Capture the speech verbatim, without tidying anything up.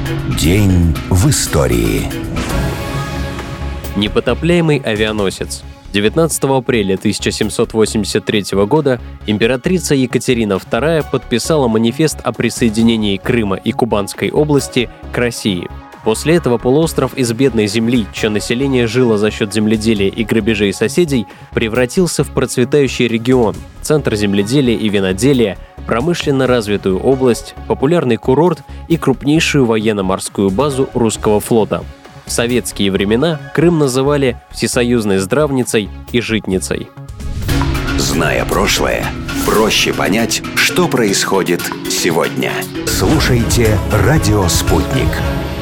День в истории. Непотопляемый авианосец. девятнадцатого апреля тысяча семьсот восемьдесят третьего года императрица Екатерина вторая подписала манифест о присоединении Крыма и Кубанской области к России. После этого полуостров из бедной земли, чье население жило за счет земледелия и грабежей соседей, превратился в процветающий регион, центр земледелия и виноделия, промышленно развитую область, популярный курорт и крупнейшую военно-морскую базу русского флота. В советские времена Крым называли всесоюзной здравницей и житницей. Зная прошлое, проще понять, что происходит сегодня. Слушайте «Радио Спутник».